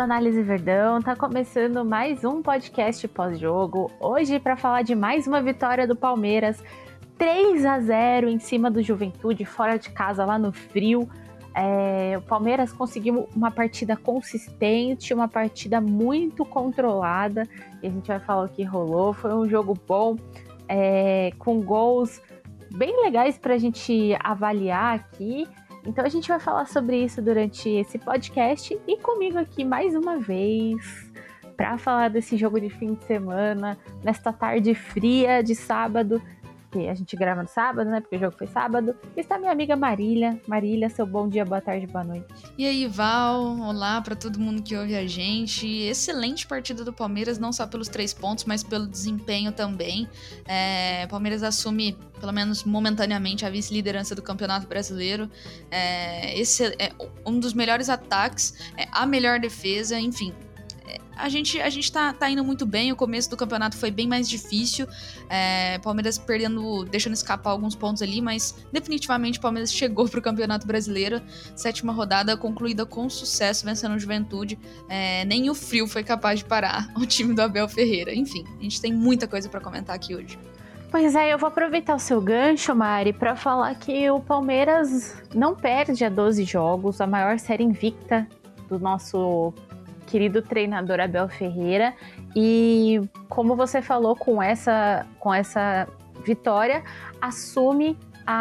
Análise Verdão, tá começando mais um podcast pós-jogo, hoje para falar de mais uma vitória do Palmeiras, 3-0 em cima do Juventude, fora de casa, lá no frio. O Palmeiras conseguiu uma partida consistente, uma partida muito controlada, e a gente vai falar o que rolou. Foi um jogo bom, com gols bem legais para a gente avaliar aqui. Então a gente vai falar sobre isso durante esse podcast e comigo aqui mais uma vez para falar desse jogo de fim de semana, nesta tarde fria de sábado, que a gente grava no sábado, né, porque o jogo foi sábado, está minha amiga Marília. Marília, seu bom dia, boa tarde, boa noite. E aí, Val, olá para todo mundo que ouve a gente. Excelente partida do Palmeiras, não só pelos 3 pontos, mas pelo desempenho também. O Palmeiras assume, pelo menos momentaneamente, a vice-liderança do Campeonato Brasileiro. Esse é um dos melhores ataques, a melhor defesa, enfim. A gente tá indo muito bem. O começo do campeonato foi bem mais difícil, Palmeiras deixando escapar alguns pontos ali, mas definitivamente o Palmeiras chegou pro Campeonato Brasileiro, 7ª rodada concluída com sucesso, vencendo o Juventude. Nem o frio foi capaz de parar o time do Abel Ferreira. Enfim, a gente tem muita coisa para comentar aqui hoje. Pois é, eu vou aproveitar o seu gancho, Mari, para falar que o Palmeiras não perde há 12 jogos, a maior série invicta do nosso querido treinador Abel Ferreira, e como você falou, com essa vitória, assume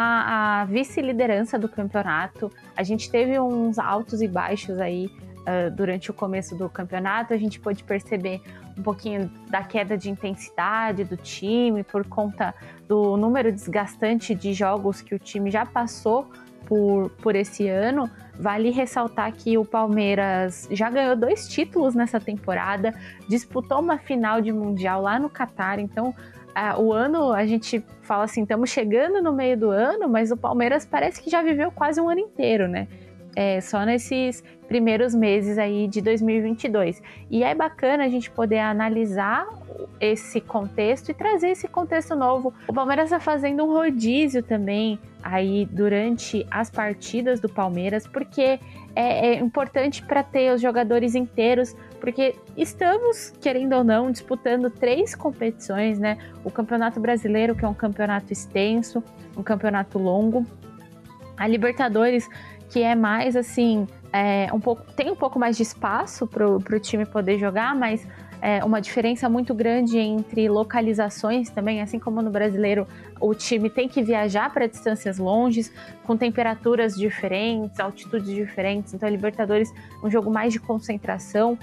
a vice-liderança do campeonato. A gente teve uns altos e baixos aí durante o começo do campeonato. A gente pôde perceber um pouquinho da queda de intensidade do time por conta do número desgastante de jogos que o time já passou por esse ano. Vale ressaltar que o Palmeiras já ganhou 2 títulos nessa temporada, disputou uma final de Mundial lá no Catar. Então, o ano, a gente fala assim, estamos chegando no meio do ano, mas o Palmeiras parece que já viveu quase um ano inteiro, né? Só nesses primeiros meses aí de 2022. E é bacana a gente poder analisar esse contexto e trazer esse contexto novo. O Palmeiras está fazendo um rodízio também aí durante as partidas do Palmeiras, porque é importante para ter os jogadores inteiros, porque estamos, querendo ou não, disputando 3 competições, né? O Campeonato Brasileiro, que é um campeonato extenso, um campeonato longo, a Libertadores, que é mais assim, tem um pouco mais de espaço para o time poder jogar, mas uma diferença muito grande entre localizações também, assim como no Brasileiro o time tem que viajar para distâncias longes, com temperaturas diferentes, altitudes diferentes. Então a Libertadores é um jogo mais de concentração.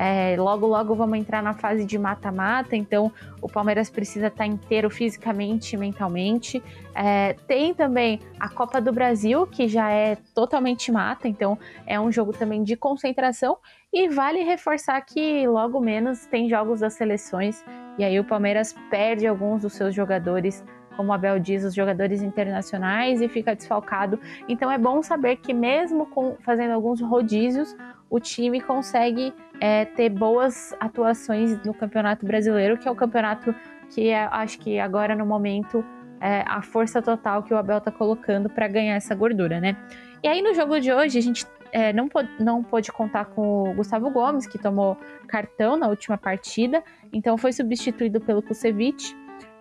Logo vamos entrar na fase de mata-mata, então o Palmeiras precisa estar inteiro fisicamente e mentalmente. Tem também a Copa do Brasil, que já é totalmente mata, então é um jogo também de concentração. E vale reforçar que logo menos tem jogos das seleções, e aí o Palmeiras perde alguns dos seus jogadores, como o Abel diz, os jogadores internacionais, e fica desfalcado. Então é bom saber que mesmo fazendo alguns rodízios, o time consegue ter boas atuações no Campeonato Brasileiro, que é o campeonato que acho que agora no momento a força total que o Abel está colocando para ganhar essa gordura, né? E aí no jogo de hoje a gente não pôde contar com o Gustavo Gomes, que tomou cartão na última partida, então foi substituído pelo Kusevich.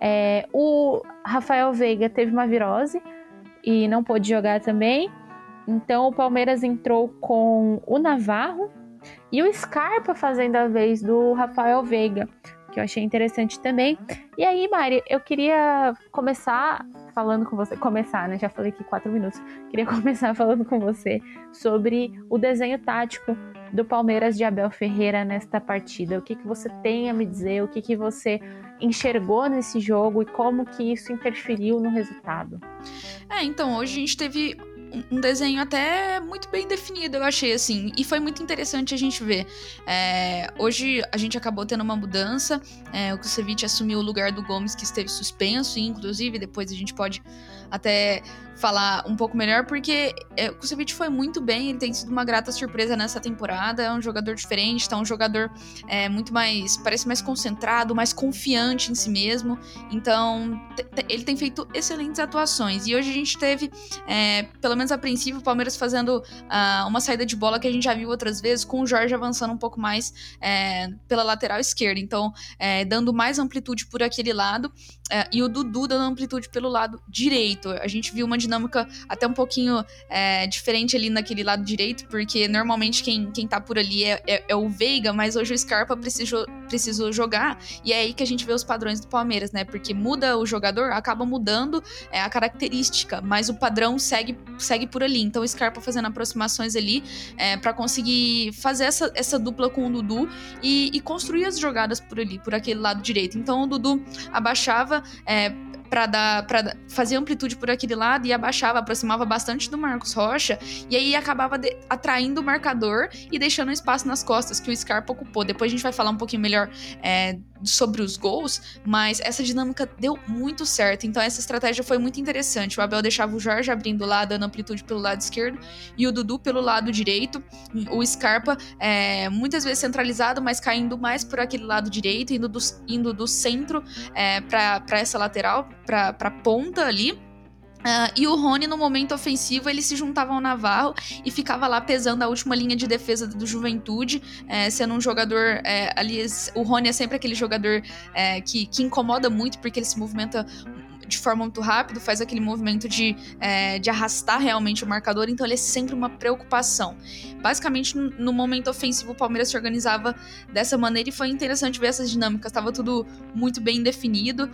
O Rafael Veiga teve uma virose e não pôde jogar também, então o Palmeiras entrou com o Navarro e o Scarpa fazendo a vez do Rafael Veiga, que eu achei interessante também. E aí, Mari, eu queria começar falando com você, né? Já falei aqui 4 minutos. Queria começar falando com você sobre o desenho tático do Palmeiras de Abel Ferreira nesta partida. O que você tem a me dizer? O que você enxergou nesse jogo e como que isso interferiu no resultado? Então, hoje a gente teve um desenho até muito bem definido, eu achei, assim, e foi muito interessante a gente ver. Hoje a gente acabou tendo uma mudança, o Kusevich assumiu o lugar do Gomes, que esteve suspenso, e inclusive depois a gente pode até falar um pouco melhor, porque o Kusevich foi muito bem, ele tem sido uma grata surpresa nessa temporada, é um jogador diferente, tá um jogador muito mais, parece mais concentrado, mais confiante em si mesmo, então ele tem feito excelentes atuações, e hoje a gente teve, pelo menos menos a princípio, o Palmeiras fazendo uma saída de bola que a gente já viu outras vezes, com o Jorge avançando um pouco mais pela lateral esquerda, então dando mais amplitude por aquele lado, e o Dudu dando amplitude pelo lado direito. A gente viu uma dinâmica até um pouquinho diferente ali naquele lado direito, porque normalmente quem tá por ali é o Veiga, mas hoje o Scarpa precisou jogar, e é aí que a gente vê os padrões do Palmeiras, né? Porque muda o jogador, acaba mudando a característica, mas o padrão segue por ali. Então o Scarpa fazendo aproximações ali para conseguir fazer essa dupla com o Dudu e construir as jogadas por ali, por aquele lado direito. Então o Dudu abaixava para fazer amplitude por aquele lado e abaixava, aproximava bastante do Marcos Rocha, e aí acabava atraindo o marcador e deixando espaço nas costas que o Scarpa ocupou. Depois a gente vai falar um pouquinho melhor sobre os gols, mas essa dinâmica deu muito certo, então essa estratégia foi muito interessante. O Abel deixava o Jorge abrindo lá, dando amplitude pelo lado esquerdo, e o Dudu pelo lado direito, o Scarpa muitas vezes centralizado, mas caindo mais por aquele lado direito, indo do centro para essa lateral, para a ponta ali. E o Rony, no momento ofensivo, ele se juntava ao Navarro e ficava lá pesando a última linha de defesa do Juventude, sendo um jogador ali. O Rony é sempre aquele jogador que incomoda muito, porque ele se movimenta de forma muito rápida, faz aquele movimento de arrastar realmente o marcador, então ele é sempre uma preocupação. Basicamente, no momento ofensivo, o Palmeiras se organizava dessa maneira e foi interessante ver essas dinâmicas, estava tudo muito bem definido,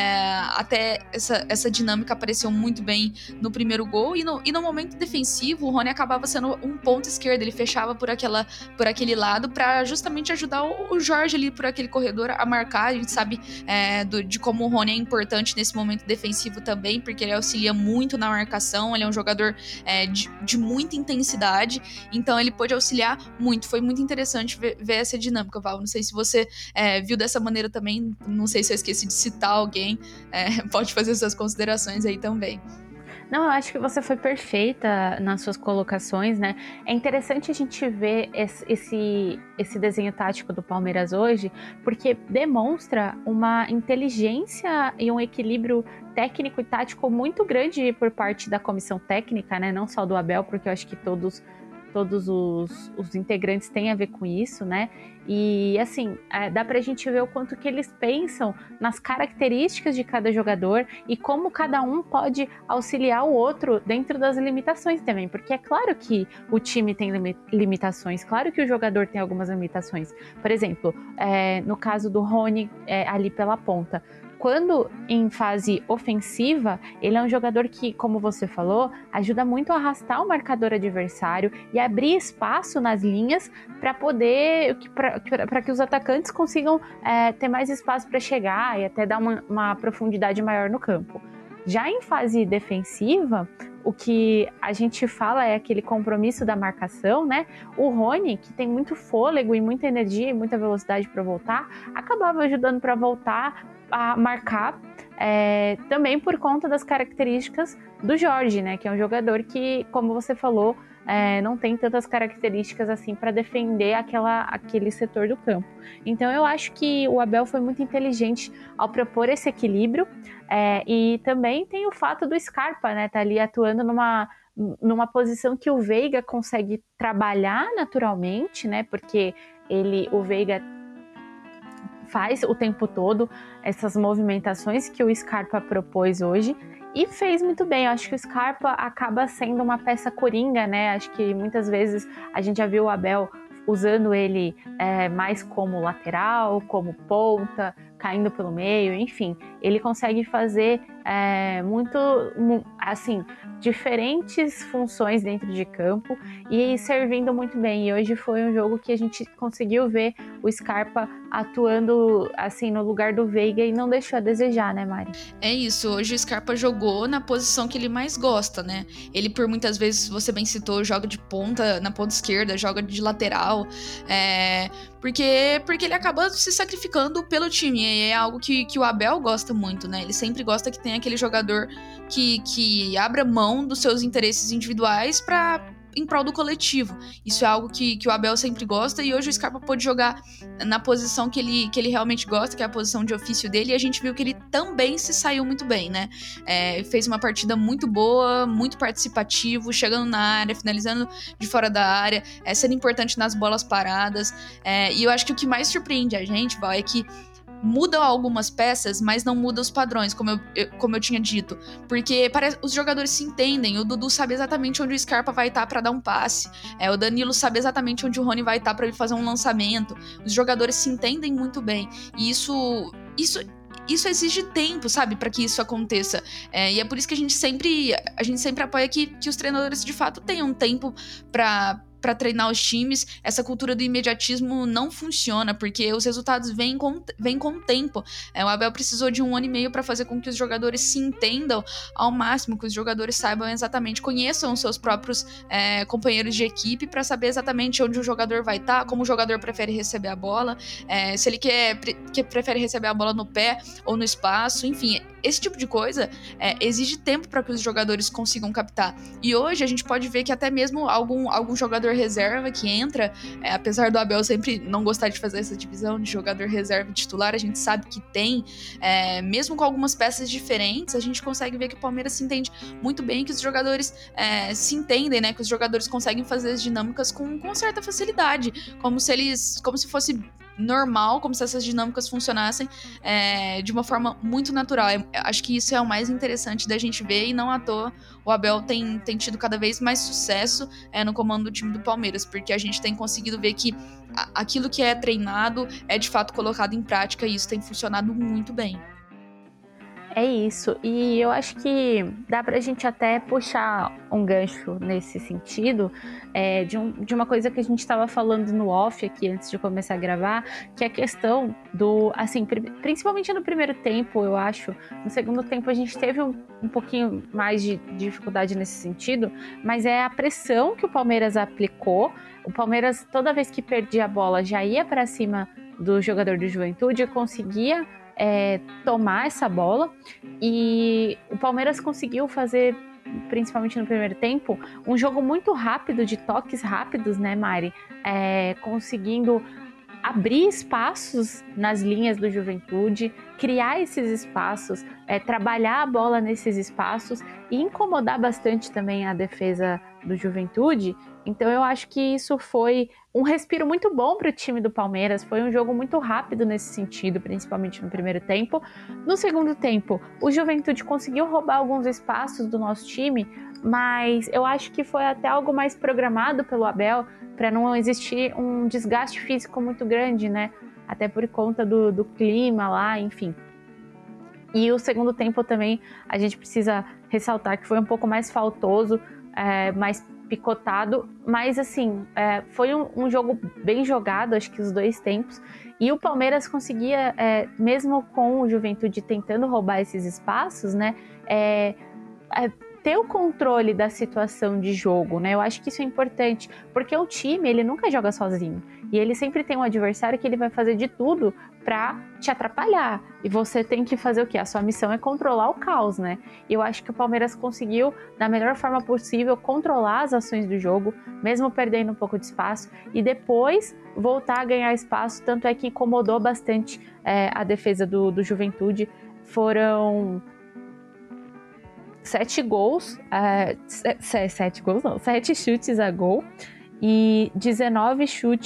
até essa dinâmica apareceu muito bem no primeiro gol, e no momento defensivo, o Rony acabava sendo um ponto esquerdo, ele fechava por aquele lado para justamente ajudar o Jorge ali por aquele corredor a marcar. A gente sabe de como o Rony é importante nesse momento defensivo também, porque ele auxilia muito na marcação, ele é um jogador de muita intensidade, então ele pôde auxiliar muito. Foi muito interessante ver essa dinâmica, Val. Não sei se você viu dessa maneira também, não sei se eu esqueci de citar alguém, pode fazer suas considerações aí também. Não, eu acho que você foi perfeita nas suas colocações, né? É interessante a gente ver esse desenho tático do Palmeiras hoje, porque demonstra uma inteligência e um equilíbrio técnico e tático muito grande por parte da comissão técnica, né? Não só do Abel, porque eu acho que todos os integrantes têm a ver com isso, né? E assim, dá pra gente ver o quanto que eles pensam nas características de cada jogador e como cada um pode auxiliar o outro dentro das limitações também, porque é claro que o time tem limitações, claro que o jogador tem algumas limitações. Por exemplo, no caso do Rony ali pela ponta, quando em fase ofensiva, ele é um jogador que, como você falou, ajuda muito a arrastar o marcador adversário e abrir espaço nas linhas para que os atacantes consigam ter mais espaço para chegar e até dar uma profundidade maior no campo. Já em fase defensiva, o que a gente fala é aquele compromisso da marcação, né? O Rony, que tem muito fôlego e muita energia e muita velocidade para voltar, acabava ajudando para voltar a marcar, também por conta das características do Jorge, né? Que é um jogador que, como você falou, não tem tantas características assim para defender aquele setor do campo. Então eu acho que o Abel foi muito inteligente ao propor esse equilíbrio, e também tem o fato do Scarpa, né? Tá ali atuando numa posição que o Veiga consegue trabalhar naturalmente, né? Porque o Veiga faz o tempo todo essas movimentações que o Scarpa propôs hoje e fez muito bem. Eu acho que o Scarpa acaba sendo uma peça coringa, né? Acho que muitas vezes a gente já viu o Abel usando ele mais como lateral, como ponta, caindo pelo meio, enfim. Ele consegue fazer assim, diferentes funções dentro de campo e servindo muito bem. E hoje foi um jogo que a gente conseguiu ver o Scarpa atuando assim no lugar do Veiga e não deixou a desejar, né, Mari? É isso, hoje o Scarpa jogou na posição que ele mais gosta, né? Ele, por muitas vezes, você bem citou, joga de ponta, na ponta esquerda, joga de lateral, porque ele acaba se sacrificando pelo time, e é algo que o Abel gosta muito, né? Ele sempre gosta que tenha aquele jogador que abra mão dos seus interesses individuais em prol do coletivo. Isso é algo que o Abel sempre gosta, e hoje o Scarpa pôde jogar na posição que ele realmente gosta, que é a posição de ofício dele, e a gente viu que ele também se saiu muito bem, né? Fez uma partida muito boa, muito participativo, chegando na área, finalizando de fora da área, sendo importante nas bolas paradas, e eu acho que o que mais surpreende a gente, Val, é que mudam algumas peças, mas não mudam os padrões, como eu tinha dito. Porque os jogadores se entendem. O Dudu sabe exatamente onde o Scarpa vai estar para dar um passe. O Danilo sabe exatamente onde o Rony vai estar para ele fazer um lançamento. Os jogadores se entendem muito bem. E isso exige tempo, sabe, para que isso aconteça. E é por isso que a gente sempre apoia que os treinadores de fato tenham tempo para treinar os times. Essa cultura do imediatismo não funciona, porque os resultados vêm com o tempo. O Abel precisou de 1 ano e meio para fazer com que os jogadores se entendam ao máximo, que os jogadores saibam exatamente, conheçam os seus próprios companheiros de equipe, para saber exatamente onde o jogador vai estar, como o jogador prefere receber a bola, se ele prefere receber a bola no pé ou no espaço, enfim. Esse tipo de coisa exige tempo para que os jogadores consigam captar. E hoje a gente pode ver que até mesmo algum jogador reserva que entra, apesar do Abel sempre não gostar de fazer essa divisão de jogador reserva e titular, a gente sabe que tem, mesmo com algumas peças diferentes, a gente consegue ver que o Palmeiras se entende muito bem, que os jogadores se entendem, né? Que os jogadores conseguem fazer as dinâmicas com certa facilidade, como se fosse normal, como se essas dinâmicas funcionassem de uma forma muito natural. Acho que isso é o mais interessante da gente ver, e não à toa o Abel tem tido cada vez mais sucesso no comando do time do Palmeiras, porque a gente tem conseguido ver que aquilo que é treinado é de fato colocado em prática, e isso tem funcionado muito bem. É isso, e eu acho que dá pra gente até puxar um gancho nesse sentido, de uma coisa que a gente estava falando no off aqui antes de começar a gravar, que é a questão do, assim, principalmente no primeiro tempo, eu acho. No segundo tempo a gente teve um pouquinho mais de dificuldade nesse sentido, mas é a pressão que o Palmeiras aplicou. O Palmeiras, toda vez que perdia a bola, já ia para cima do jogador do Juventude e conseguia tomar essa bola, e o Palmeiras conseguiu fazer, principalmente no primeiro tempo, um jogo muito rápido, de toques rápidos, né, Mari? Conseguindo abrir espaços nas linhas do Juventude, criar esses espaços, trabalhar a bola nesses espaços e incomodar bastante também a defesa do Juventude. Então eu acho que isso foi um respiro muito bom para o time do Palmeiras. Foi um jogo muito rápido nesse sentido, principalmente no primeiro tempo. No segundo tempo, o Juventude conseguiu roubar alguns espaços do nosso time, mas eu acho que foi até algo mais programado pelo Abel, para não existir um desgaste físico muito grande, né? Até por conta do clima lá, enfim. E o segundo tempo também, a gente precisa ressaltar que foi um pouco mais faltoso, mais picotado, mas assim, foi um jogo bem jogado, acho que os dois tempos, e o Palmeiras conseguia, mesmo com o Juventude tentando roubar esses espaços, né, ter o controle da situação de jogo, né? Eu acho que isso é importante, porque o time, ele nunca joga sozinho, e ele sempre tem um adversário que ele vai fazer de tudo para te atrapalhar, e você tem que fazer o quê? A sua missão é controlar o caos, né? E eu acho que o Palmeiras conseguiu, da melhor forma possível, controlar as ações do jogo, mesmo perdendo um pouco de espaço, e depois voltar a ganhar espaço, tanto é que incomodou bastante a defesa do Juventude. Foram 7 chutes a gol e 19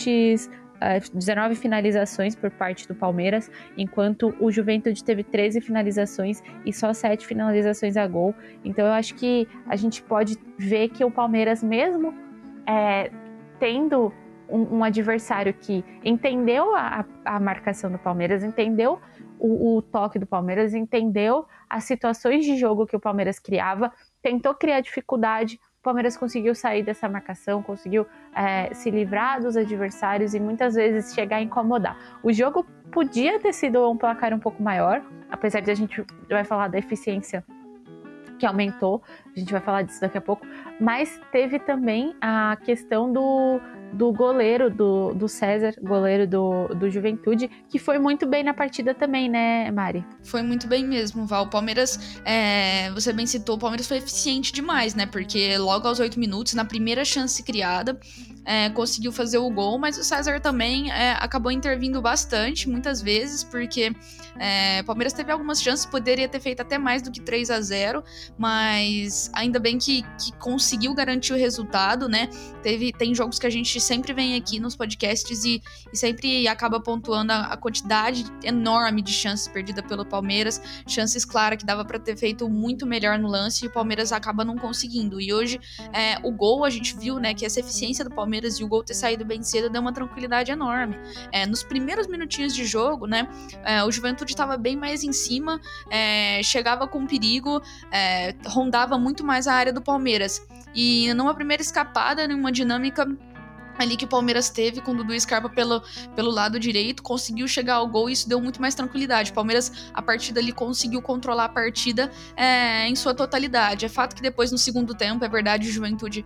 finalizações por parte do Palmeiras, enquanto o Juventude teve 13 finalizações e só 7 finalizações a gol. Então eu acho que a gente pode ver que o Palmeiras, mesmo tendo um adversário que entendeu a marcação do Palmeiras, entendeu o toque do Palmeiras, entendeu as situações de jogo que o Palmeiras criava, tentou criar dificuldade, o Palmeiras conseguiu sair dessa marcação, conseguiu se livrar dos adversários e muitas vezes chegar a incomodar. O jogo podia ter sido um placar um pouco maior, apesar de a gente vai falar da eficiência que aumentou, a gente vai falar disso daqui a pouco, mas teve também a questão do goleiro do César, goleiro do Juventude, que foi muito bem na partida também, né, Mari? Foi muito bem mesmo, Val. O Palmeiras, você bem citou, o Palmeiras foi eficiente demais, né? Porque logo aos 8 minutos, na primeira chance criada, conseguiu fazer o gol, mas o César também acabou intervindo bastante, muitas vezes, porque o Palmeiras teve algumas chances, poderia ter feito até mais do que 3-0, mas ainda bem que conseguiu garantir o resultado, né? Tem jogos que a gente sempre vem aqui nos podcasts e sempre acaba pontuando a quantidade enorme de chances perdidas pelo Palmeiras, chances claras que dava para ter feito muito melhor no lance e o Palmeiras acaba não conseguindo. E hoje o gol a gente viu, né, que essa eficiência do Palmeiras e o gol ter saído bem cedo deu uma tranquilidade enorme. Nos primeiros minutinhos de jogo, né, o Juventude estava bem mais em cima, chegava com perigo, rondava muito mais a área do Palmeiras. E numa primeira escapada, numa dinâmica ali que o Palmeiras teve com o Dudu Scarpa pelo lado direito, conseguiu chegar ao gol e isso deu muito mais tranquilidade. O Palmeiras, a partir dali, conseguiu controlar a partida em sua totalidade. É fato que depois, no segundo tempo, é verdade, o Juventude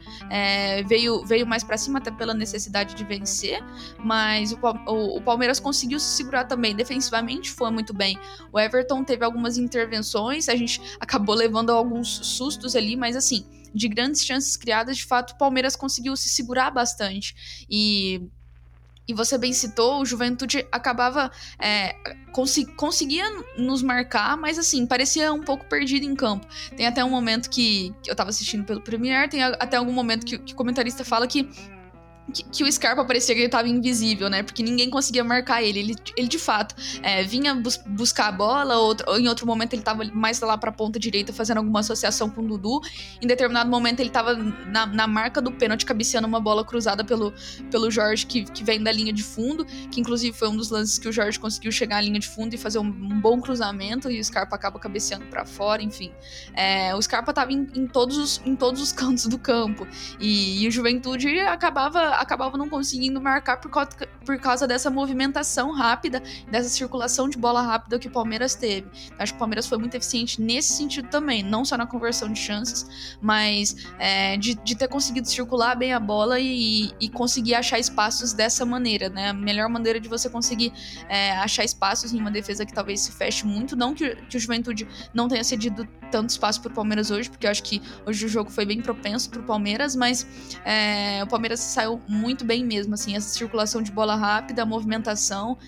veio mais pra cima, até pela necessidade de vencer, mas o Palmeiras conseguiu se segurar também. Defensivamente foi muito bem. O Everton teve algumas intervenções, a gente acabou levando alguns sustos ali, mas assim, de grandes chances criadas, de fato, o Palmeiras conseguiu se segurar bastante. E você bem citou, o Juventude acabava conseguia nos marcar, mas assim, parecia um pouco perdido em campo. Tem até um momento que eu tava assistindo pelo Premier, tem até algum momento que o comentarista fala que o Scarpa parecia que ele tava invisível, né? Porque ninguém conseguia marcar ele. Ele de fato, vinha buscar a bola, ou em outro momento ele tava mais lá pra ponta direita fazendo alguma associação com o Dudu. Em determinado momento ele tava na marca do pênalti, cabeceando uma bola cruzada pelo Jorge, que vem da linha de fundo, que inclusive foi um dos lances que o Jorge conseguiu chegar à linha de fundo e fazer um bom cruzamento, e o Scarpa acaba cabeceando pra fora, enfim. O Scarpa tava em todos os cantos do campo, e o Juventude acabava não conseguindo marcar por causa dessa movimentação rápida, dessa circulação de bola rápida que o Palmeiras teve. Acho que o Palmeiras foi muito eficiente nesse sentido também, não só na conversão de chances, mas de ter conseguido circular bem a bola e conseguir achar espaços dessa maneira, né? A melhor maneira de você conseguir achar espaços em uma defesa que talvez se feche muito, não que o Juventude não tenha cedido tanto espaço pro Palmeiras hoje, porque eu acho que hoje o jogo foi bem propenso pro Palmeiras, mas o Palmeiras saiu muito bem mesmo, assim, essa circulação de bola rápida, a movimentação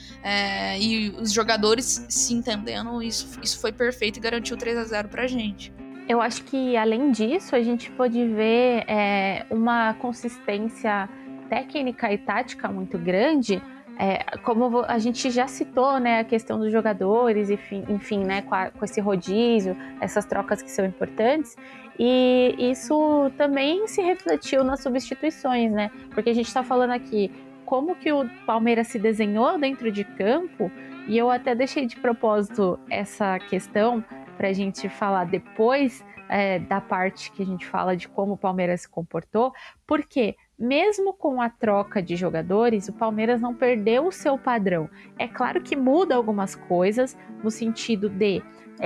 e os jogadores se entendendo, isso foi perfeito e garantiu 3-0 pra gente. Eu acho que, além disso, a gente pôde ver uma consistência técnica e tática muito grande, como a gente já citou, né, a questão dos jogadores, enfim, né, com esse rodízio, essas trocas que são importantes, e isso também se refletiu nas substituições, né, porque a gente está falando aqui como que o Palmeiras se desenhou dentro de campo, e eu até deixei de propósito essa questão para a gente falar depois da parte que a gente fala de como o Palmeiras se comportou, porque mesmo com a troca de jogadores, o Palmeiras não perdeu o seu padrão. É claro que muda algumas coisas, no sentido de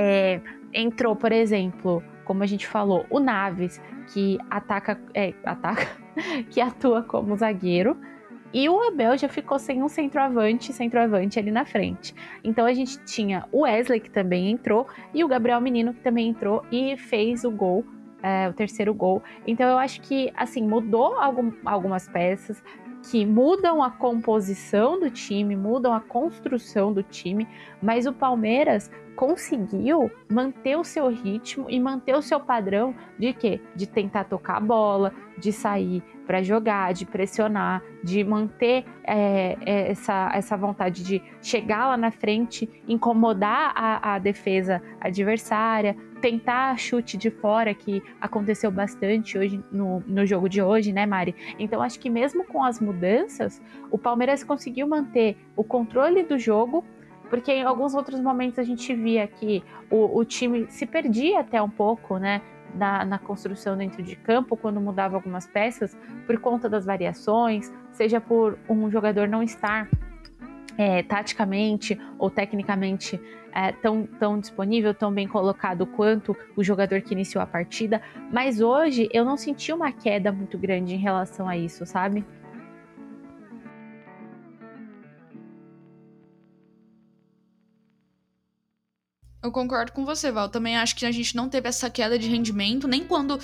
entrou, por exemplo, como a gente falou, o Naves, que que atua como zagueiro, e o Abel já ficou sem um centroavante ali na frente. Então a gente tinha o Wesley, que também entrou, e o Gabriel Menino, que também entrou e fez o gol, o terceiro gol. Então eu acho que, assim, mudou algumas peças que mudam a composição do time, mudam a construção do time, mas o Palmeiras conseguiu manter o seu ritmo e manter o seu padrão de quê? De tentar tocar a bola, de sair para jogar, de pressionar, de manter essa vontade de chegar lá na frente, incomodar a defesa adversária, tentar chute de fora, que aconteceu bastante hoje no jogo de hoje, né, Mari? Então acho que mesmo com as mudanças, o Palmeiras conseguiu manter o controle do jogo, porque em alguns outros momentos a gente via que o time se perdia até um pouco, né, na construção dentro de campo, quando mudava algumas peças, por conta das variações, seja por um jogador não estar taticamente ou tecnicamente tão disponível, tão bem colocado quanto o jogador que iniciou a partida, mas hoje eu não senti uma queda muito grande em relação a isso, sabe? Eu concordo com você, Val. Também acho que a gente não teve essa queda de rendimento, nem quando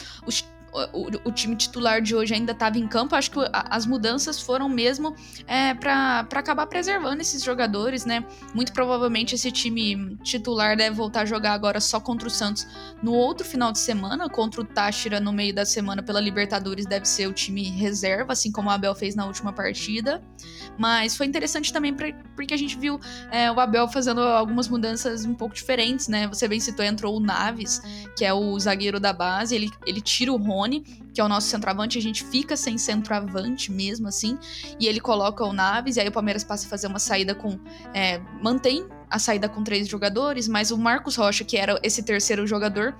o time titular de hoje ainda estava em campo. Acho que as mudanças foram mesmo para acabar preservando esses jogadores, né? Muito provavelmente esse time titular deve voltar a jogar agora só contra o Santos no outro final de semana, contra o Táchira no meio da semana pela Libertadores, deve ser o time reserva, assim como o Abel fez na última partida. Mas foi interessante também porque a gente viu o Abel fazendo algumas mudanças um pouco diferentes, né? Você bem citou, entrou o Naves, que é o zagueiro da base, ele tira o Rony, que é o nosso centroavante, a gente fica sem centroavante mesmo, assim, e ele coloca o Naves, e aí o Palmeiras passa a fazer uma saída mantém a saída com 3 jogadores, mas o Marcos Rocha, que era esse terceiro jogador,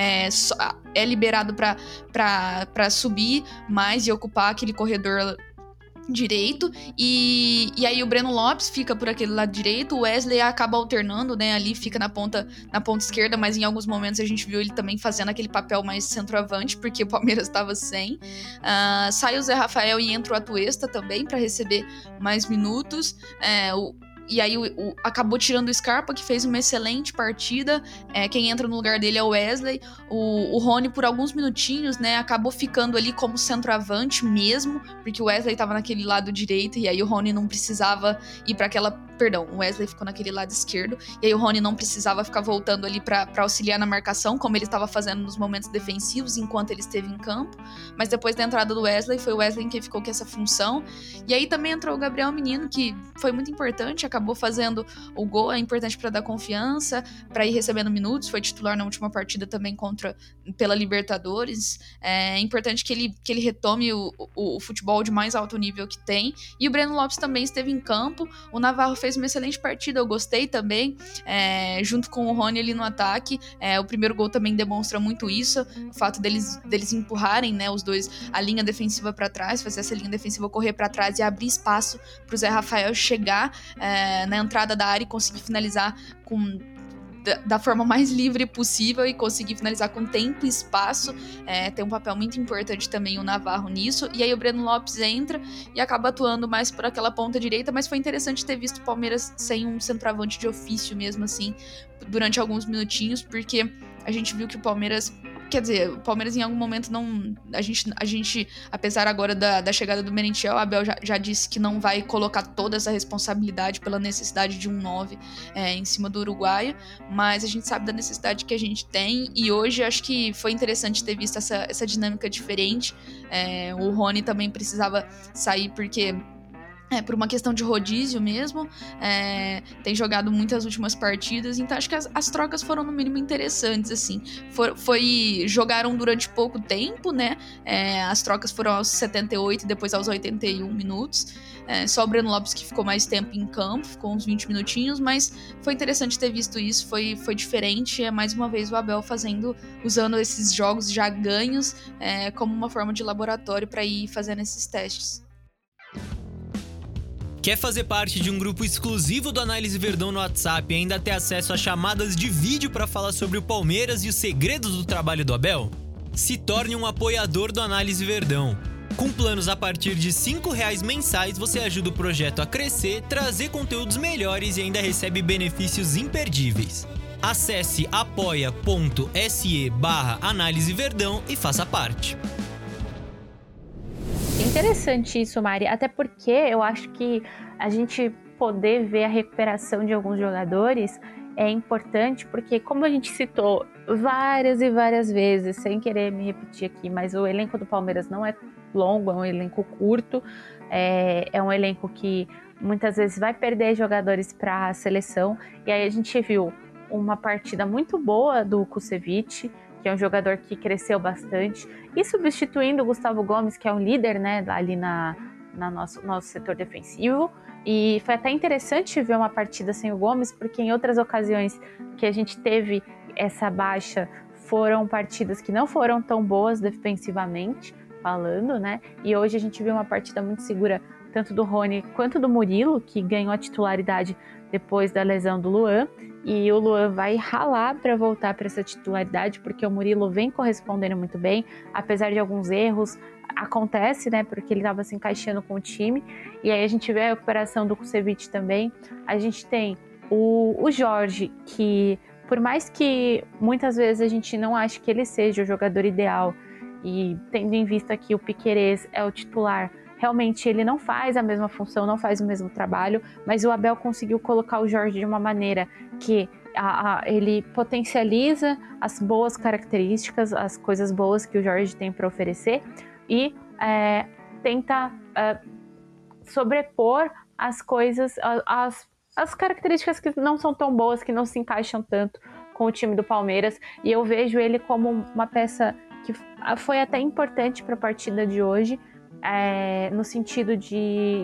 é liberado para subir mais e ocupar aquele corredor direito, e aí o Breno Lopes fica por aquele lado direito, o Wesley acaba alternando, né, ali fica na ponta esquerda, mas em alguns momentos a gente viu ele também fazendo aquele papel mais centroavante, porque o Palmeiras estava sem. Sai o Zé Rafael e entra o Atuesta também para receber mais minutos. E aí acabou tirando o Scarpa, que fez uma excelente partida. Quem entra no lugar dele é o Wesley. O Rony, por alguns minutinhos, né, acabou ficando ali como centroavante mesmo, porque o Wesley estava naquele lado direito, e aí o Rony não precisava ir para aquela... Perdão, o Wesley ficou naquele lado esquerdo, e aí o Rony não precisava ficar voltando ali para auxiliar na marcação, como ele estava fazendo nos momentos defensivos, enquanto ele esteve em campo. Mas depois da entrada do Wesley, foi o Wesley quem ficou com essa função. E aí também entrou o Gabriel Menino, que foi muito importante, acabou fazendo o gol, é importante para dar confiança, para ir recebendo minutos, foi titular na última partida também pela Libertadores. É importante que ele retome o futebol de mais alto nível que tem. E o Breno Lopes também esteve em campo, o Navarro fez uma excelente partida, eu gostei também, junto com o Rony ali no ataque. O primeiro gol também demonstra muito isso, o fato deles empurrarem, né, os dois, a linha defensiva para trás, fazer essa linha defensiva correr para trás e abrir espaço para o Zé Rafael chegar na entrada da área e conseguir finalizar da forma mais livre possível e conseguir finalizar com tempo e espaço. Tem um papel muito importante também o Navarro nisso. E aí o Breno Lopes entra e acaba atuando mais por aquela ponta direita, mas foi interessante ter visto o Palmeiras sem um centroavante de ofício mesmo assim, durante alguns minutinhos, porque a gente viu que o Palmeiras... Quer dizer, o Palmeiras em algum momento não... A gente apesar agora da chegada do Merentiel, o Abel já disse que não vai colocar toda essa responsabilidade pela necessidade de um 9 em cima do uruguaio, mas a gente sabe da necessidade que a gente tem, e hoje acho que foi interessante ter visto essa dinâmica diferente. O Rony também precisava sair porque... por uma questão de rodízio mesmo, tem jogado muitas últimas partidas, então acho que as trocas foram no mínimo interessantes, assim, jogaram durante pouco tempo, né, as trocas foram aos 78 e depois aos 81 minutos, só o Breno Lopes que ficou mais tempo em campo, ficou uns 20 minutinhos, mas foi interessante ter visto isso, foi diferente, mais uma vez o Abel usando esses jogos já ganhos como uma forma de laboratório para ir fazendo esses testes. Quer fazer parte de um grupo exclusivo do Análise Verdão no WhatsApp e ainda ter acesso a chamadas de vídeo para falar sobre o Palmeiras e os segredos do trabalho do Abel? Se torne um apoiador do Análise Verdão. Com planos a partir de R$5 mensais, você ajuda o projeto a crescer, trazer conteúdos melhores e ainda recebe benefícios imperdíveis. Acesse apoia.se/Análise Verdão e faça parte. Interessante isso, Mari, até porque eu acho que a gente poder ver a recuperação de alguns jogadores é importante, porque como a gente citou várias e várias vezes, sem querer me repetir aqui, mas o elenco do Palmeiras não é longo, é um elenco curto, é um elenco que muitas vezes vai perder jogadores para a seleção, e aí a gente viu uma partida muito boa do Kusevich, que é um jogador que cresceu bastante, e substituindo o Gustavo Gomes, que é um líder, né, ali na nosso setor defensivo. E foi até interessante ver uma partida sem o Gomes, porque em outras ocasiões que a gente teve essa baixa, foram partidas que não foram tão boas defensivamente falando, né? E hoje a gente viu uma partida muito segura, tanto do Rony quanto do Murilo, que ganhou a titularidade depois da lesão do Luan, e o Luan vai ralar para voltar para essa titularidade, porque o Murilo vem correspondendo muito bem, apesar de alguns erros, acontece, né, porque ele estava se encaixando com o time, e aí a gente vê a recuperação do Kusevich também. A gente tem o Jorge, que por mais que muitas vezes a gente não ache que ele seja o jogador ideal, e tendo em vista que o Piquerez é o titular, realmente ele não faz a mesma função, não faz o mesmo trabalho, mas o Abel conseguiu colocar o Jorge de uma maneira que ele potencializa as boas características, as coisas boas que o Jorge tem para oferecer e tenta sobrepor as coisas, as características que não são tão boas, que não se encaixam tanto com o time do Palmeiras, e eu vejo ele como uma peça que foi até importante para a partida de hoje, no sentido de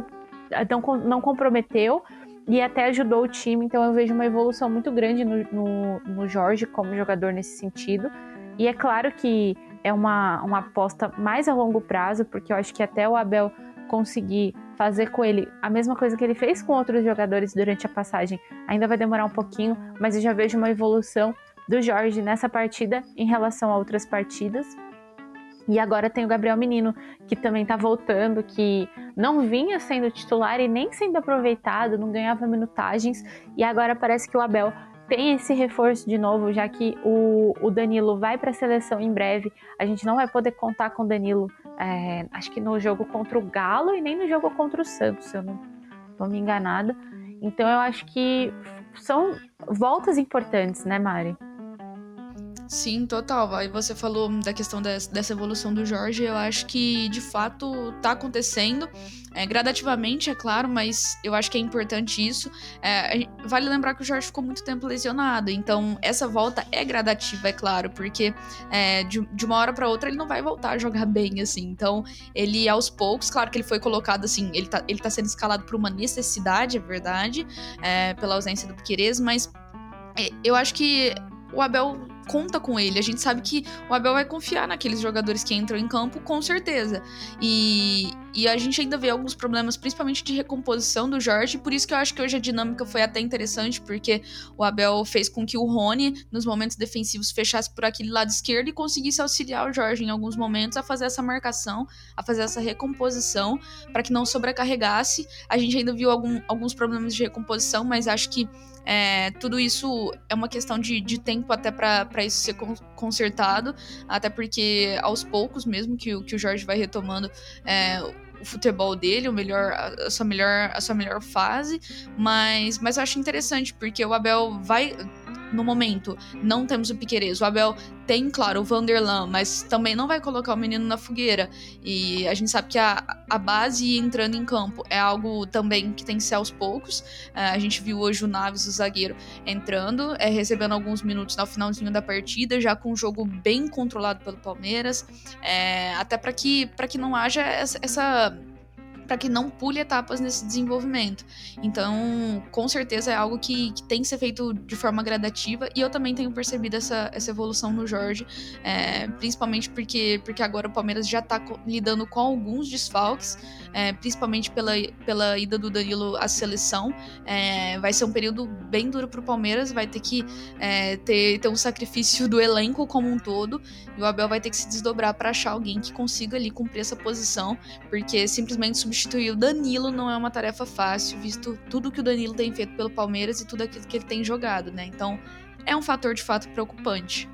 não comprometeu e até ajudou o time. Então eu vejo uma evolução muito grande no Jorge como jogador nesse sentido, e é claro que é uma aposta mais a longo prazo, porque eu acho que até o Abel conseguir fazer com ele a mesma coisa que ele fez com outros jogadores durante a passagem ainda vai demorar um pouquinho, mas eu já vejo uma evolução do Jorge nessa partida em relação a outras partidas. E agora tem o Gabriel Menino, que também tá voltando, que não vinha sendo titular e nem sendo aproveitado, não ganhava minutagens, e agora parece que o Abel tem esse reforço de novo, já que o Danilo vai para a seleção em breve. A gente não vai poder contar com o Danilo, acho que no jogo contra o Galo e nem no jogo contra o Santos, se eu não estou me enganada. Então eu acho que são voltas importantes, né, Mari? Sim, total. Aí você falou da questão dessa evolução do Jorge, eu acho que de fato tá acontecendo, gradativamente, é claro, mas eu acho que é importante isso. Vale lembrar que o Jorge ficou muito tempo lesionado, então essa volta é gradativa, é claro, porque de uma hora pra outra ele não vai voltar a jogar bem, assim. Então ele aos poucos, claro que ele foi colocado assim, ele tá sendo escalado por uma necessidade, é verdade, pela ausência do Piquerez, mas eu acho que o Abel conta com ele, a gente sabe que o Abel vai confiar naqueles jogadores que entram em campo, com certeza, e a gente ainda vê alguns problemas, principalmente de recomposição do Jorge, por isso que eu acho que hoje a dinâmica foi até interessante, porque o Abel fez com que o Rony, nos momentos defensivos, fechasse por aquele lado esquerdo e conseguisse auxiliar o Jorge em alguns momentos a fazer essa marcação, a fazer essa recomposição, para que não sobrecarregasse. A gente ainda viu alguns problemas de recomposição, mas acho que tudo isso é uma questão de tempo até para isso ser consertado, até porque aos poucos mesmo que o Jorge vai retomando o futebol dele, a sua melhor fase, mas eu acho interessante, porque o Abel vai, no momento, não temos o Piquerez, o Abel tem, claro, o Vanderlan, mas também não vai colocar o menino na fogueira, e a gente sabe que a base entrando em campo é algo também que tem que ser aos poucos. A gente viu hoje o Naves, o zagueiro, entrando, recebendo alguns minutos no finalzinho da partida, já com o jogo bem controlado pelo Palmeiras, até para que não haja para que não pule etapas nesse desenvolvimento. Então, com certeza é algo que tem que ser feito de forma gradativa, e eu também tenho percebido essa evolução no Jorge, principalmente porque agora o Palmeiras já está lidando com alguns desfalques, principalmente pela ida do Danilo à seleção. Vai ser um período bem duro para o Palmeiras, vai ter que ter um sacrifício do elenco como um todo, e o Abel vai ter que se desdobrar para achar alguém que consiga ali cumprir essa posição, porque simplesmente substituir o Danilo não é uma tarefa fácil, visto tudo que o Danilo tem feito pelo Palmeiras e tudo aquilo que ele tem jogado, né? Então, é um fator de fato preocupante.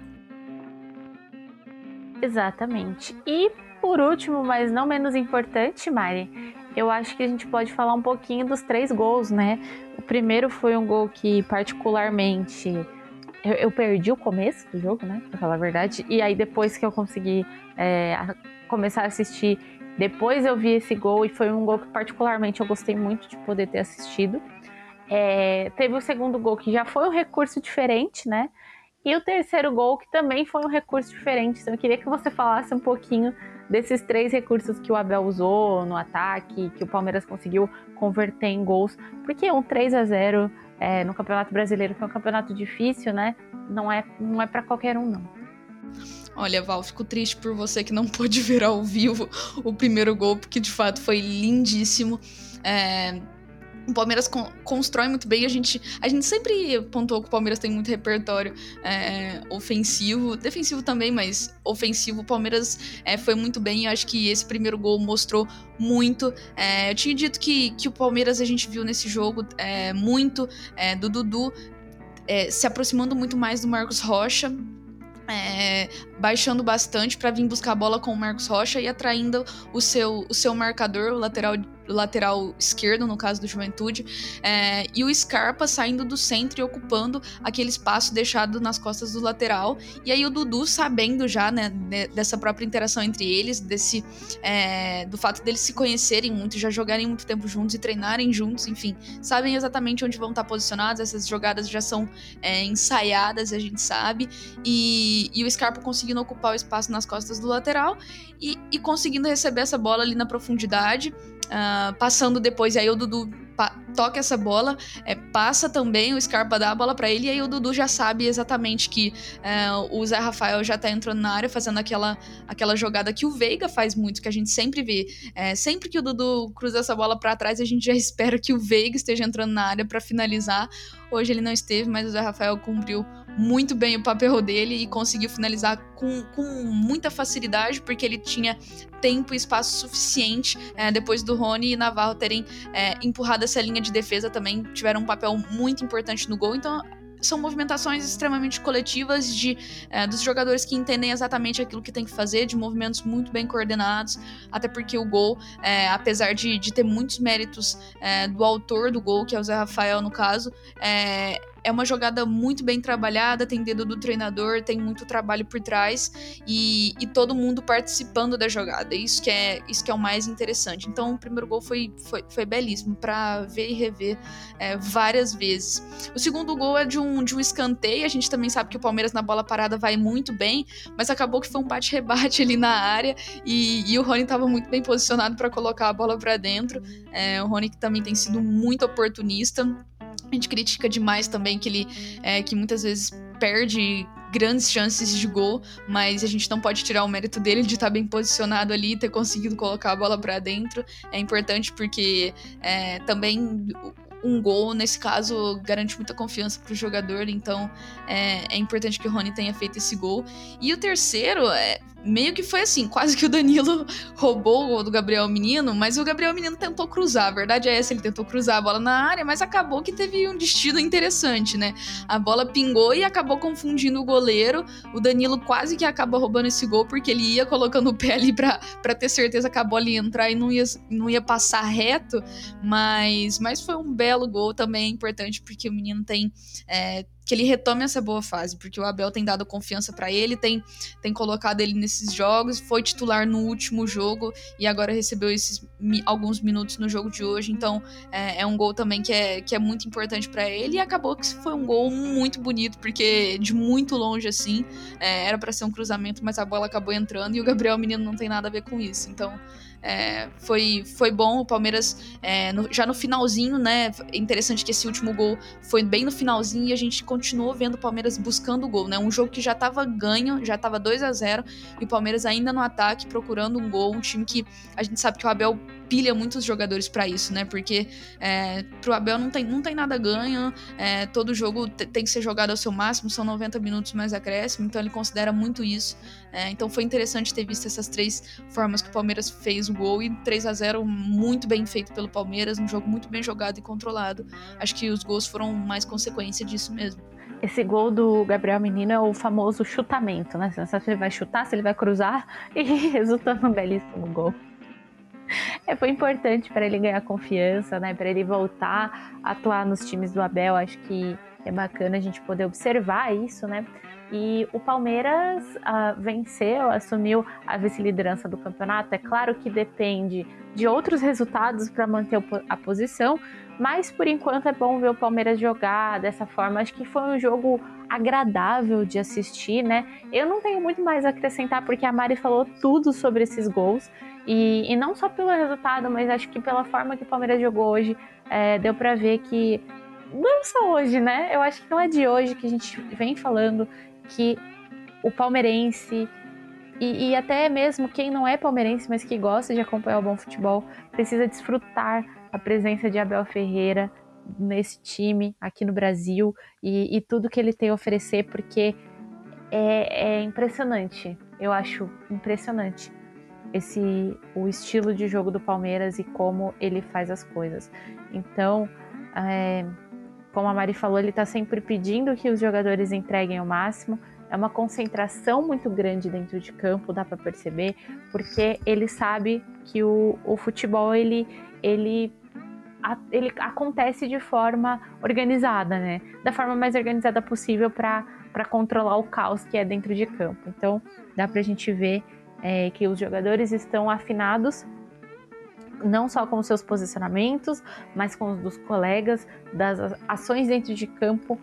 Exatamente. E, por último, mas não menos importante, Mari, eu acho que a gente pode falar um pouquinho dos 3 gols, né? O primeiro foi um gol que, particularmente, eu perdi o começo do jogo, né? Pra falar a verdade. E aí, depois que eu consegui começar a assistir, depois eu vi esse gol, e foi um gol que particularmente eu gostei muito de poder ter assistido. Teve o segundo gol, que já foi um recurso diferente, né? E o terceiro gol, que também foi um recurso diferente. Então eu queria que você falasse um pouquinho desses 3 recursos que o Abel usou no ataque, que o Palmeiras conseguiu converter em gols. Porque um 3-0 no Campeonato Brasileiro, que é um campeonato difícil, né? Não é para qualquer um, não. Olha, Val, fico triste por você que não pôde ver ao vivo o primeiro gol, porque de fato foi lindíssimo. O Palmeiras constrói muito bem, a gente sempre pontuou que o Palmeiras tem muito repertório ofensivo, defensivo também, mas ofensivo. O Palmeiras foi muito bem, eu acho que esse primeiro gol mostrou muito. Eu tinha dito que o Palmeiras, a gente viu nesse jogo muito do Dudu se aproximando muito mais do Marcos Rocha, baixando bastante para vir buscar a bola com o Marcos Rocha e atraindo o seu marcador, o lateral esquerdo, no caso do Juventude, e o Scarpa saindo do centro e ocupando aquele espaço deixado nas costas do lateral. E aí o Dudu, sabendo já, né, dessa própria interação entre eles, do fato deles se conhecerem muito, já jogarem muito tempo juntos e treinarem juntos, enfim, sabem exatamente onde vão estar posicionados. Essas jogadas já são ensaiadas, a gente sabe, e o Scarpa conseguindo ocupar o espaço nas costas do lateral e conseguindo receber essa bola ali na profundidade, passando depois, e aí o Dudu toca essa bola, passa também, o Scarpa dá a bola pra ele, e aí o Dudu já sabe exatamente que o Zé Rafael já tá entrando na área, fazendo aquela jogada que o Veiga faz muito, que a gente sempre vê. Sempre que o Dudu cruza essa bola pra trás, a gente já espera que o Veiga esteja entrando na área pra finalizar. Hoje ele não esteve, mas o Zé Rafael cumpriu muito bem o papel dele e conseguiu finalizar com muita facilidade, porque ele tinha tempo e espaço suficiente, depois do Rony e Navarro terem empurrado essa linha de defesa, também tiveram um papel muito importante no gol. Então são movimentações extremamente coletivas dos jogadores que entendem exatamente aquilo que tem que fazer, de movimentos muito bem coordenados, até porque o gol, apesar de ter muitos méritos do autor do gol, que é o Zé Rafael no caso, é uma jogada muito bem trabalhada, tem dedo do treinador, tem muito trabalho por trás e todo mundo participando da jogada. Isso que é o mais interessante. Então o primeiro gol foi belíssimo para ver e rever várias vezes. O segundo gol é de um escanteio. A gente também sabe que o Palmeiras na bola parada vai muito bem, mas acabou que foi um bate-rebate ali na área e o Rony estava muito bem posicionado para colocar a bola para dentro. O Rony que também tem sido muito oportunista. A gente critica demais também que ele que muitas vezes perde grandes chances de gol, mas a gente não pode tirar o mérito dele de estar bem posicionado ali e ter conseguido colocar a bola para dentro. É importante porque também um gol, nesse caso, garante muita confiança pro jogador, então é importante que o Rony tenha feito esse gol. E o terceiro, meio que foi assim, quase que o Danilo roubou o gol do Gabriel Menino, mas o Gabriel Menino tentou cruzar, a verdade é essa, ele tentou cruzar a bola na área, mas acabou que teve um destino interessante, né? A bola pingou e acabou confundindo o goleiro, o Danilo quase que acaba roubando esse gol, porque ele ia colocando o pé ali pra ter certeza que a bola ia entrar e não ia passar reto, mas foi um belo gol, também é importante, porque o menino tem que ele retome essa boa fase, porque o Abel tem dado confiança pra ele, tem colocado ele nesses jogos, foi titular no último jogo e agora recebeu alguns minutos no jogo de hoje, então é um gol também que é muito importante pra ele, e acabou que foi um gol muito bonito, porque de muito longe assim, era pra ser um cruzamento, mas a bola acabou entrando e o Gabriel Menino não tem nada a ver com isso, então foi bom. O Palmeiras já no finalzinho, né? É interessante que esse último gol foi bem no finalzinho e a gente continuou vendo o Palmeiras buscando o gol, né? Um jogo que já tava ganho, já tava 2-0 e o Palmeiras ainda no ataque procurando um gol, um time que a gente sabe que o Abel pilha muitos jogadores pra isso, né? Porque pro Abel não tem nada ganho, todo jogo tem que ser jogado ao seu máximo, são 90 minutos mais acréscimo, então ele considera muito isso. Então foi interessante ter visto essas três formas que o Palmeiras fez o gol, e 3-0 muito bem feito pelo Palmeiras, um jogo muito bem jogado e controlado. Acho que os gols foram mais consequência disso mesmo. Esse gol do Gabriel Menino é o famoso chutamento, né? Você não sabe se ele vai chutar, se ele vai cruzar, e resultou num belíssimo gol. Foi importante para ele ganhar confiança, né? Para ele voltar a atuar nos times do Abel. Acho que é bacana a gente poder observar isso, né? E o Palmeiras venceu, assumiu a vice-liderança do campeonato. É claro que depende de outros resultados para manter a posição, mas por enquanto é bom ver o Palmeiras jogar dessa forma. Acho que foi um jogo agradável de assistir, né? Eu não tenho muito mais a acrescentar, porque a Mari falou tudo sobre esses gols. E não só pelo resultado, mas acho que pela forma que o Palmeiras jogou hoje, deu para ver que, não só hoje, né? Eu acho que não é de hoje que a gente vem falando que o palmeirense, e até mesmo quem não é palmeirense, mas que gosta de acompanhar o bom futebol, precisa desfrutar a presença de Abel Ferreira nesse time aqui no Brasil e tudo que ele tem a oferecer, porque é impressionante. Eu acho impressionante o estilo de jogo do Palmeiras e como ele faz as coisas. Então, como a Mari falou, ele está sempre pedindo que os jogadores entreguem o máximo. É uma concentração muito grande dentro de campo, dá para perceber, porque ele sabe que o futebol ele acontece de forma organizada, né? Da forma mais organizada possível para controlar o caos que é dentro de campo. Então, dá para a gente ver que os jogadores estão afinados não só com os seus posicionamentos, mas com os dos colegas, das ações dentro de campo,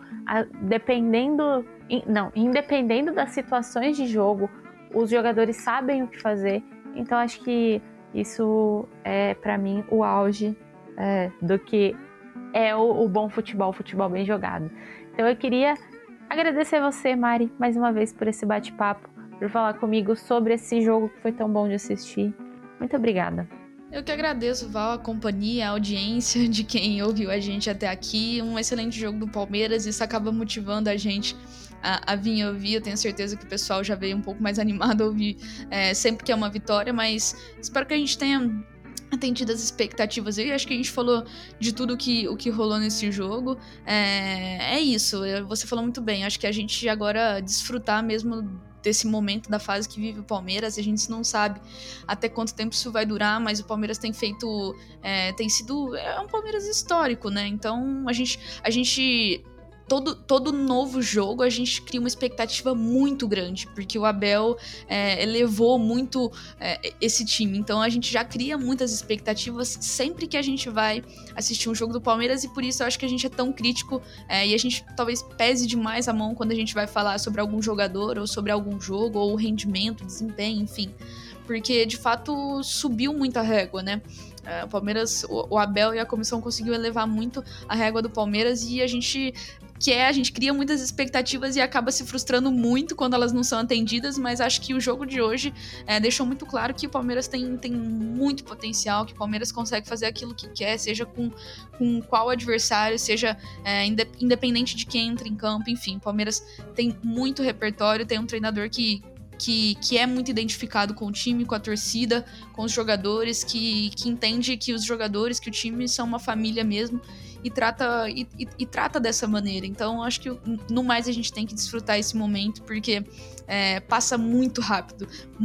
independendo das situações de jogo, os jogadores sabem o que fazer. Então acho que isso é, para mim, o auge do que é o bom futebol bem jogado. Então eu queria agradecer você, Mari, mais uma vez por esse bate-papo, por falar comigo sobre esse jogo que foi tão bom de assistir. Muito obrigada. Eu que agradeço, Val, a companhia, a audiência de quem ouviu a gente até aqui. Um excelente jogo do Palmeiras, isso acaba motivando a gente a vir ouvir. Eu tenho certeza que o pessoal já veio um pouco mais animado a ouvir sempre que é uma vitória, mas espero que a gente tenha atendido as expectativas. Eu acho que a gente falou de tudo o que rolou nesse jogo. É isso, você falou muito bem. Acho que a gente agora desfrutar mesmo desse momento da fase que vive o Palmeiras. A gente não sabe até quanto tempo isso vai durar, mas o Palmeiras tem feito, tem sido, um Palmeiras histórico, né? Então a gente todo novo jogo a gente cria uma expectativa muito grande, porque o Abel elevou muito esse time, então a gente já cria muitas expectativas sempre que a gente vai assistir um jogo do Palmeiras, e por isso eu acho que a gente é tão crítico, e a gente talvez pese demais a mão quando a gente vai falar sobre algum jogador, ou sobre algum jogo, ou rendimento, desempenho, enfim, porque de fato subiu muito a régua, né? O Palmeiras, o Abel e a comissão conseguiu elevar muito a régua do Palmeiras, e a gente cria muitas expectativas e acaba se frustrando muito quando elas não são atendidas, mas acho que o jogo de hoje deixou muito claro que o Palmeiras tem muito potencial, que o Palmeiras consegue fazer aquilo que quer, seja com qual adversário, seja independente de quem entra em campo, enfim, o Palmeiras tem muito repertório, tem um treinador que é muito identificado com o time, com a torcida, com os jogadores, que entende que os jogadores, que o time são uma família mesmo, e trata dessa maneira. Então acho que no mais a gente tem que desfrutar esse momento, porque passa muito rápido.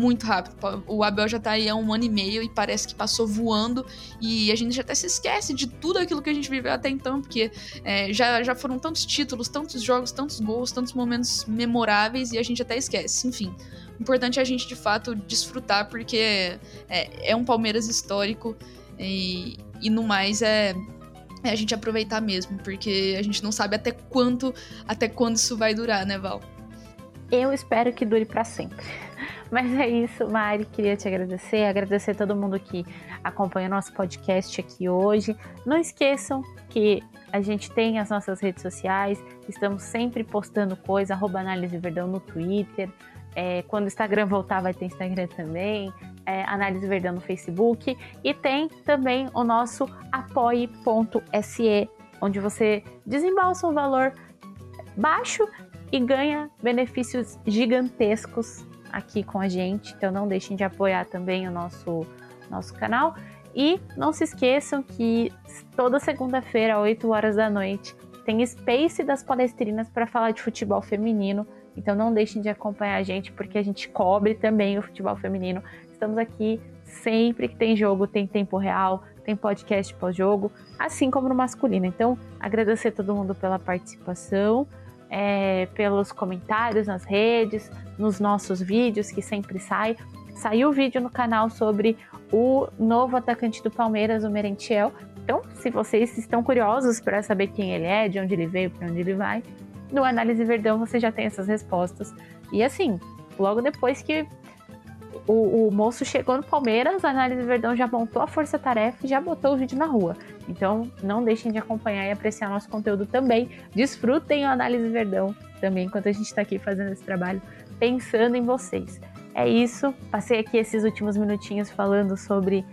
O Abel já tá aí há 1 ano e meio e parece que passou voando, e a gente até se esquece de tudo aquilo que a gente viveu até então, porque já foram tantos títulos, tantos jogos, tantos gols, tantos momentos memoráveis, e a gente até esquece. Enfim, o importante é a gente de fato desfrutar, porque é um Palmeiras histórico, e no mais a gente aproveitar mesmo, porque a gente não sabe até quando isso vai durar, né, Val? Eu espero que dure para sempre. Mas é isso, Mari, queria te agradecer a todo mundo que acompanha o nosso podcast aqui hoje. Não esqueçam que a gente tem as nossas redes sociais, estamos sempre postando coisa, @AnáliseVerdão no Twitter. Quando o Instagram voltar, vai ter Instagram também, Análise Verdão no Facebook, e tem também o nosso apoie.se, onde você desembolsa um valor baixo e ganha benefícios gigantescos aqui com a gente. Então não deixem de apoiar também o nosso canal, e não se esqueçam que toda segunda-feira, 8 horas da noite, tem Space das Palestrinas para falar de futebol feminino. Então não deixem de acompanhar a gente, porque a gente cobre também o futebol feminino. Estamos aqui sempre que tem jogo, tem tempo real, tem podcast pós-jogo, assim como no masculino. Então, agradecer a todo mundo pela participação, pelos comentários nas redes, nos nossos vídeos que sempre sai. Saiu o vídeo no canal sobre o novo atacante do Palmeiras, o Merentiel. Então, se vocês estão curiosos para saber quem ele é, de onde ele veio, para onde ele vai, no Análise Verdão você já tem essas respostas. E assim, logo depois que o moço chegou no Palmeiras, a Análise Verdão já montou a força-tarefa e já botou o vídeo na rua. Então não deixem de acompanhar e apreciar nosso conteúdo também. Desfrutem a Análise Verdão também, enquanto a gente está aqui fazendo esse trabalho, pensando em vocês. É isso, passei aqui esses últimos minutinhos falando sobre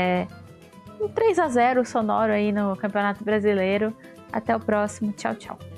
um 3-0 sonoro aí no Campeonato Brasileiro. Até o próximo, tchau, tchau.